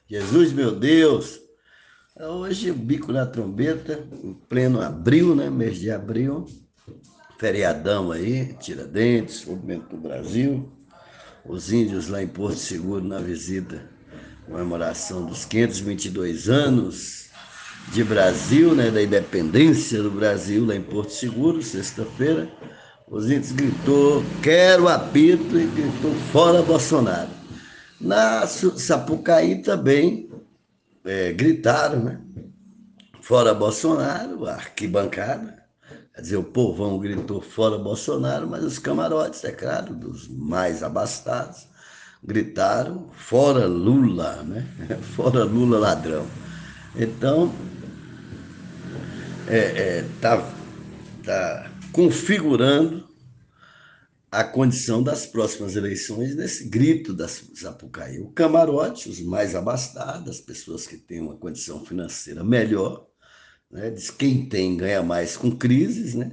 Jesus, meu Deus! Hoje, o bico na trombeta, em pleno abril, né? Mês de abril, feriadão aí, Tiradentes, movimento do Brasil. Os índios lá em Porto Seguro na visita, comemoração dos 522 anos de Brasil, né? Da independência do Brasil lá em Porto Seguro, sexta-feira. Os índios gritou, quero apito, e gritou, fora Bolsonaro. Na Sapucaí também gritaram, né? Fora Bolsonaro, a arquibancada, quer dizer, o povão gritou fora Bolsonaro, mas os camarotes, é claro, dos mais abastados, gritaram fora Lula, né? Fora Lula ladrão. Então, tá configurando a condição das próximas eleições nesse grito da Sapucaí. O camarote, os mais abastados, as pessoas que têm uma condição financeira melhor, né? Diz quem tem ganha mais com crises, né?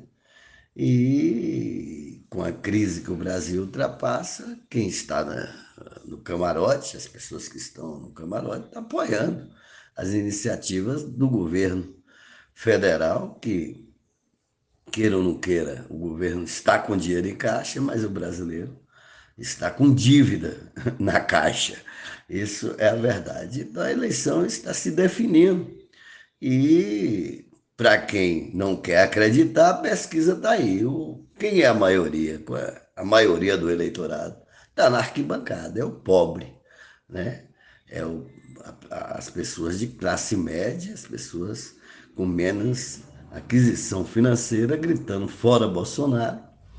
E com a crise que o Brasil ultrapassa, quem está no camarote, as pessoas que estão no camarote, estão apoiando as iniciativas do governo federal, que, queira ou não queira, o governo está com dinheiro em caixa, mas o brasileiro está com dívida na caixa. Isso é a verdade. Então a eleição está se definindo. E para quem não quer acreditar, a pesquisa está aí. Quem é a maioria? A maioria do eleitorado está na arquibancada, é o pobre, né? É as pessoas de classe média, as pessoas com menos aquisição financeira gritando fora Bolsonaro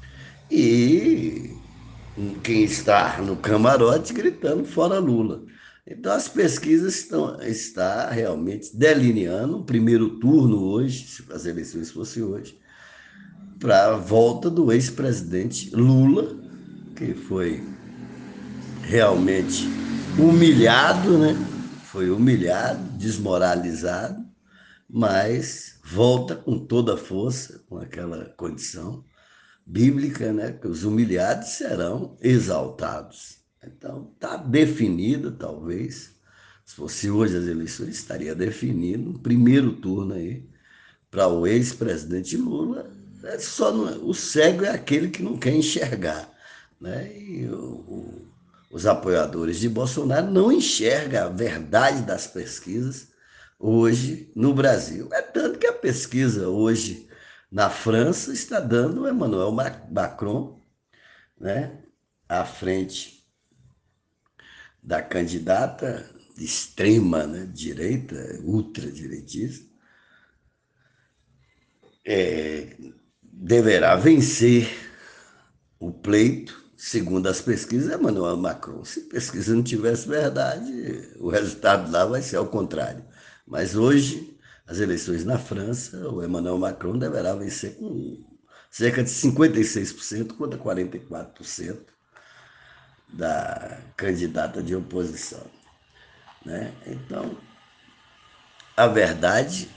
e quem está no camarote gritando fora Lula. Então as pesquisas estão realmente delineando um primeiro turno hoje, se as eleições fossem hoje, para a volta do ex-presidente Lula, que foi realmente humilhado, né? Foi humilhado, desmoralizado, mas volta com toda a força, com aquela condição bíblica, né, que os humilhados serão exaltados. Então, está definido, talvez, se fosse hoje as eleições, estaria definido um primeiro turno aí para o ex-presidente Lula. Só o cego é aquele que não quer enxergar, né? E os apoiadores de Bolsonaro não enxergam a verdade das pesquisas hoje no Brasil. É tanto que a pesquisa hoje na França está dando o Emmanuel Macron, né, à frente da candidata de extrema, né, direita, ultradireitista, deverá vencer o pleito, segundo as pesquisas, Emmanuel Macron. Se a pesquisa não tivesse verdade, o resultado lá vai ser ao contrário. Mas hoje, as eleições na França, o Emmanuel Macron deverá vencer com cerca de 56% contra 44% da candidata de oposição, né? Então, a verdade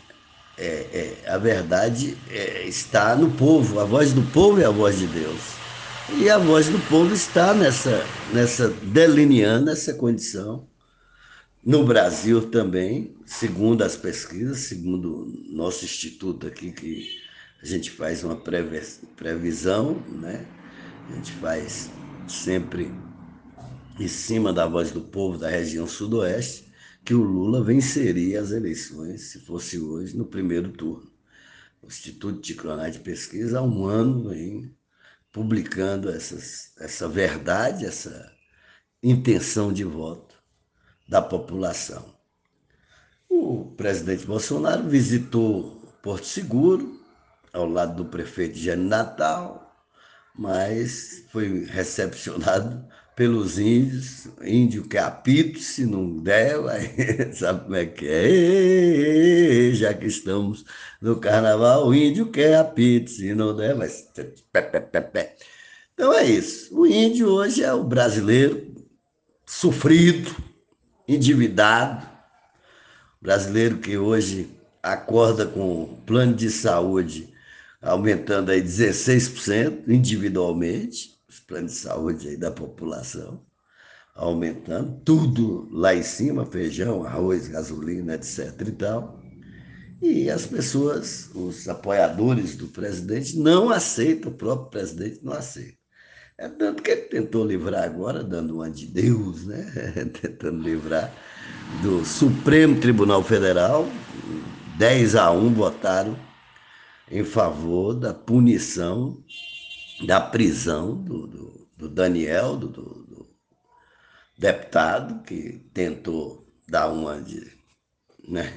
está no povo. A voz do povo é a voz de Deus. E a voz do povo está nessa delineando essa condição. No Brasil também, segundo as pesquisas, segundo o nosso instituto aqui, que a gente faz uma previsão, né? A gente faz sempre em cima da voz do povo da região sudoeste, que o Lula venceria as eleições, se fosse hoje, no primeiro turno. O Instituto Ticlonai de Pesquisa há um ano vem publicando essa verdade, essa intenção de voto da população. O presidente Bolsonaro visitou Porto Seguro, ao lado do prefeito Jânio Natal, mas foi recepcionado pelos índios. Índio que apito, se não der, vai, sabe como é que é? Já que estamos no carnaval, o índio quer apito, se não der, vai. Pé, pé, pé, pé. Então é isso. O índio hoje é o brasileiro sofrido, endividado, brasileiro que hoje acorda com plano de saúde aumentando aí 16% individualmente, os planos de saúde aí da população, aumentando, tudo lá em cima, feijão, arroz, gasolina, etc. e tal. E as pessoas, os apoiadores do presidente, não aceitam, o próprio presidente não aceita. É tanto que ele tentou livrar agora, dando uma de Deus, né? Tentando livrar do Supremo Tribunal Federal, 10-1 votaram em favor da punição, da prisão do Daniel, do deputado, que tentou dar uma de, né,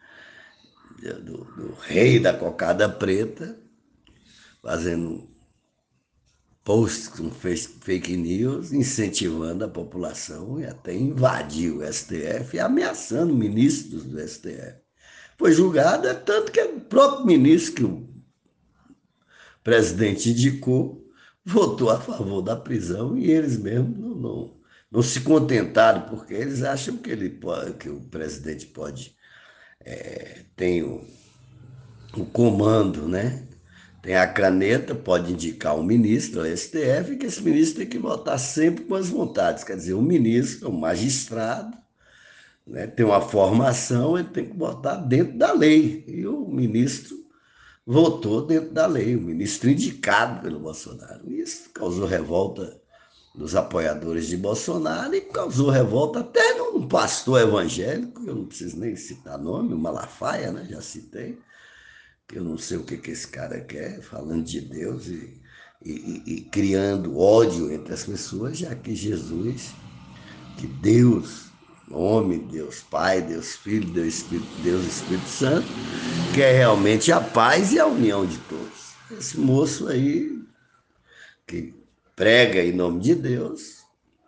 do rei da cocada preta, fazendo posts com fake news, incentivando a população e até invadiu o STF e ameaçando ministros do STF. Foi julgado, é tanto que o próprio ministro que o presidente indicou votou a favor da prisão e eles mesmos não se contentaram, porque eles acham que, que o presidente pode, tem o comando, né? Tem a caneta, pode indicar um ministro ao STF, que esse ministro tem que votar sempre com as vontades. Quer dizer, o ministro, o magistrado, né, tem uma formação, ele tem que votar dentro da lei. E o ministro votou dentro da lei, o ministro indicado pelo Bolsonaro. Isso causou revolta dos apoiadores de Bolsonaro e causou revolta até num pastor evangélico, eu não preciso nem citar nome, o Malafaia, né, já citei, que eu não sei o que esse cara quer, falando de Deus e criando ódio entre as pessoas, já que Jesus, que Deus, homem, Deus Pai, Deus Filho, Deus Espírito Santo, quer realmente a paz e a união de todos. Esse moço aí, que prega em nome de Deus,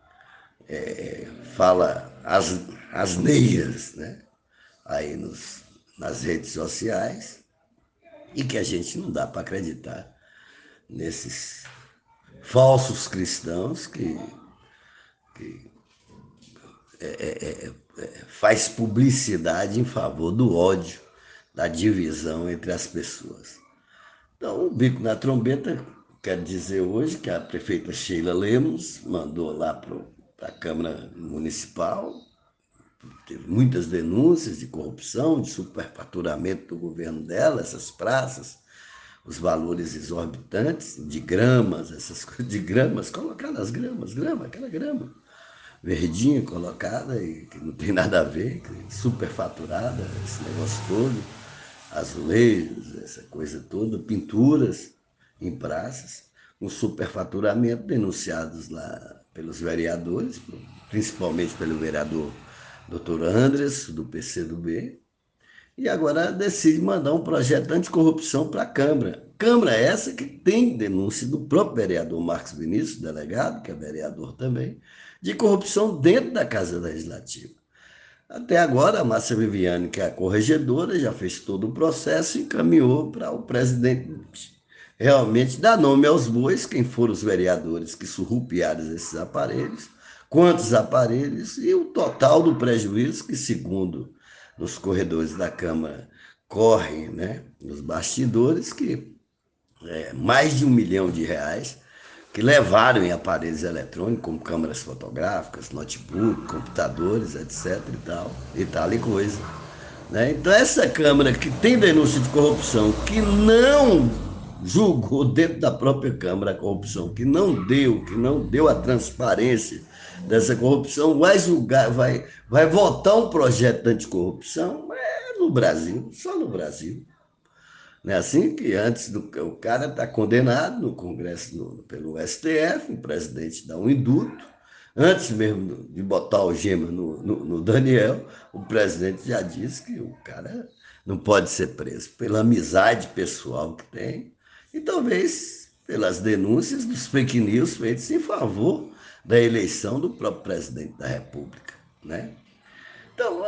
fala asneiras, né? Aí nas redes sociais, e que a gente não dá para acreditar nesses falsos cristãos que faz publicidade em favor do ódio, da divisão entre as pessoas. Então, o bico na trombeta quer dizer hoje que a prefeita Sheila Lemos mandou lá para a Câmara Municipal, teve muitas denúncias de corrupção, de superfaturamento do governo dela, essas praças, os valores exorbitantes de gramas, essas coisas de gramas, colocar nas gramas, grama, aquela grama verdinha colocada e que não tem nada a ver, superfaturada, esse negócio todo, azulejos, essa coisa toda, pinturas em praças, um superfaturamento denunciados lá pelos vereadores, principalmente pelo vereador Dr. Andres, do PCdoB, e agora decide mandar um projeto anticorrupção para a Câmara. Câmara essa que tem denúncia do próprio vereador Marcos Vinícius, delegado, que é vereador também, de corrupção dentro da Casa Legislativa. Até agora, a Márcia Viviane, que é a corregedora, já fez todo o processo e encaminhou para o presidente realmente dar nome aos bois, quem foram os vereadores que surrupiaram esses aparelhos, quantos aparelhos e o total do prejuízo que, segundo nos corredores da Câmara, corre, né, nos bastidores, que é mais de R$ 1 milhão que levaram em aparelhos eletrônicos, como câmeras fotográficas, notebook, computadores, etc. e tal e coisa. Né? Então, essa Câmara que tem denúncia de corrupção, que não julgou dentro da própria Câmara a corrupção, que não deu a transparência dessa corrupção, vai julgar, vai votar um projeto de anticorrupção no Brasil, só no Brasil. Não é assim que antes o cara está condenado no Congresso pelo STF, o presidente dá um indulto, antes mesmo de botar o gema no Daniel, o presidente já disse que o cara não pode ser preso pela amizade pessoal que tem e talvez pelas denúncias dos fake news feitos em favor da eleição do próprio presidente da República, né? Então,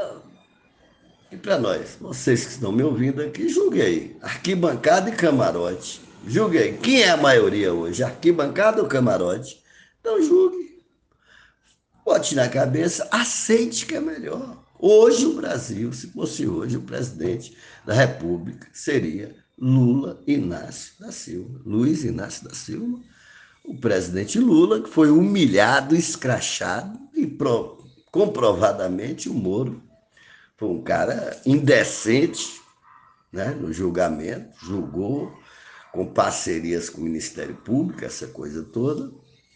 e para nós, vocês que estão me ouvindo aqui, julgue aí. Arquibancada e camarote. Julgue aí. Quem é a maioria hoje? Arquibancada ou camarote? Então julgue. Bote na cabeça, aceite que é melhor. Hoje o Brasil, se fosse hoje, o presidente da República seria Lula Inácio da Silva. Luiz Inácio da Silva, o presidente Lula, que foi humilhado, escrachado, e comprovadamente o Moro foi um cara indecente, né, no julgamento, julgou com parcerias com o Ministério Público, essa coisa toda,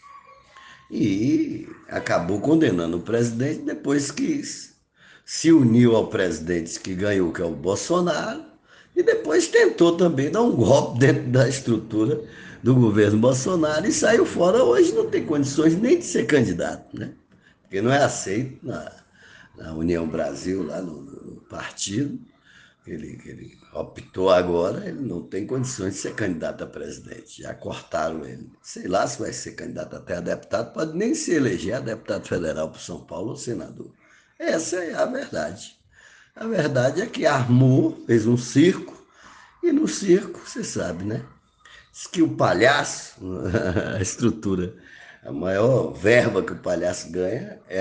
e acabou condenando o presidente depois que se uniu ao presidente que ganhou, que é o Bolsonaro, e depois tentou também dar um golpe dentro da estrutura do governo Bolsonaro e saiu fora. Hoje não tem condições nem de ser candidato, né? Porque não é aceito na União Brasil, lá no partido que ele optou agora, ele não tem condições de ser candidato a presidente. Já cortaram ele. Sei lá se vai ser candidato até a deputado, pode nem se eleger a deputado federal para São Paulo ou senador. Essa é a verdade. A verdade é que armou, fez um circo, e no circo, você sabe, né? Diz que o palhaço, a estrutura, a maior verba que o palhaço ganha é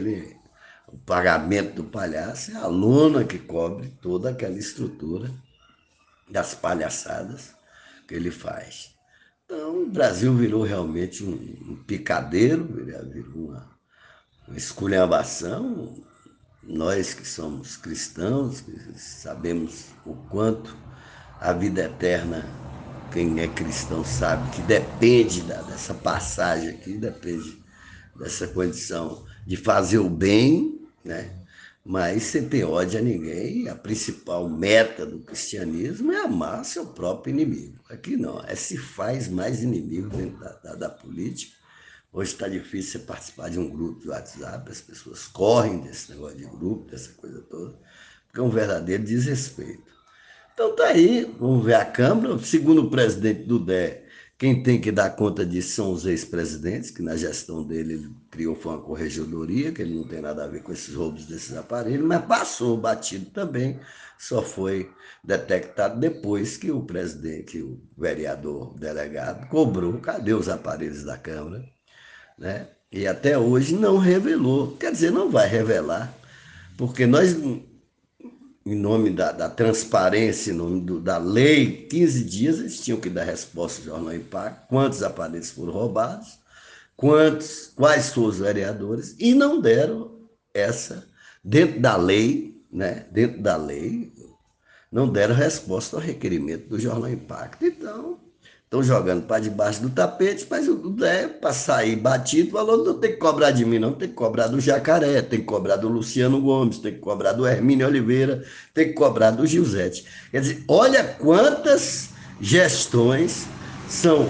o pagamento do palhaço, é a lona que cobre toda aquela estrutura das palhaçadas que ele faz. Então, o Brasil virou realmente um picadeiro, virou uma esculhambação. Nós que somos cristãos, que sabemos o quanto a vida eterna, quem é cristão sabe que depende dessa passagem aqui, depende dessa condição de fazer o bem, né? Mas sem ter ódio a ninguém, a principal meta do cristianismo é amar seu próprio inimigo. Aqui não, se faz mais inimigo dentro da política. Hoje está difícil você participar de um grupo de WhatsApp, as pessoas correm desse negócio de grupo, dessa coisa toda, porque é um verdadeiro desrespeito. Então tá aí, vamos ver a Câmara. Segundo o presidente do DE, quem tem que dar conta disso são os ex-presidentes, que na gestão dele ele criou foi uma corregedoria, que ele não tem nada a ver com esses roubos desses aparelhos, mas passou batido também, só foi detectado depois que o presidente, que o vereador o delegado cobrou, cadê os aparelhos da Câmara, né? E até hoje não revelou, quer dizer, não vai revelar, porque nós, em nome da transparência, em nome da lei, 15 dias eles tinham que dar resposta ao Jornal Impacto, quantos aparelhos foram roubados, quais foram os vereadores, e não deram essa, dentro da lei, né? Dentro da lei, não deram resposta ao requerimento do Jornal Impacto. Então, estão jogando para debaixo do tapete, mas o DE, para sair batido, falou: não tem que cobrar de mim, não, tem que cobrar do Jacaré, tem que cobrar do Luciano Gomes, tem que cobrar do Hermínio Oliveira, tem que cobrar do Gilzete. Quer dizer, olha quantas gestões são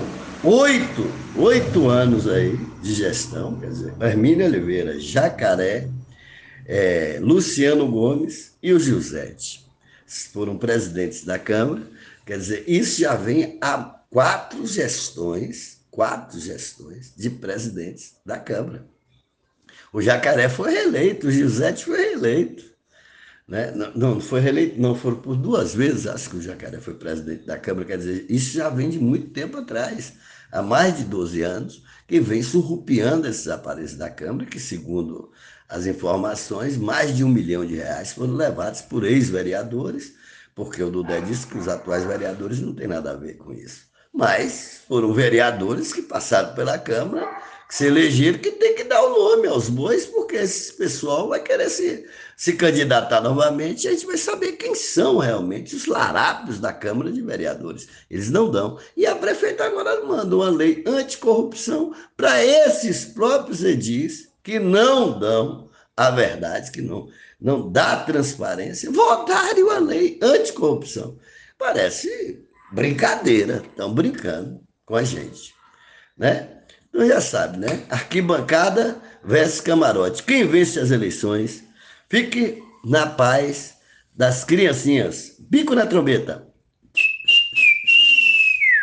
8 anos aí de gestão, quer dizer, Hermínio Oliveira, Jacaré, Luciano Gomes e o Gilzete foram presidentes da Câmara. Quer dizer, isso já vem há 4 gestões de presidentes da Câmara. O Jacaré foi reeleito, o Gilzete foi reeleito. Né? Não foi reeleito, não, foram por 2 vezes, acho que o Jacaré foi presidente da Câmara. Quer dizer, isso já vem de muito tempo atrás, há mais de 12 anos, que vem surrupiando esses aparelhos da Câmara, que, segundo as informações, mais de R$ 1 milhão foram levados por ex-vereadores, porque o Dudé disse que os atuais vereadores não têm nada a ver com isso. Mas foram vereadores que passaram pela Câmara, que se elegeram, que tem que dar o nome aos bois, porque esse pessoal vai querer se candidatar novamente, e a gente vai saber quem são realmente os larápios da Câmara de Vereadores. Eles não dão. E a prefeita agora mandou uma lei anticorrupção para esses próprios edis que não dão a verdade, que não dá transparência, votarem uma lei anticorrupção. Parece brincadeira, estão brincando com a gente, né? Então já sabe, né? Arquibancada versus camarote. Quem vence as eleições, fique na paz das criancinhas. Bico na trombeta.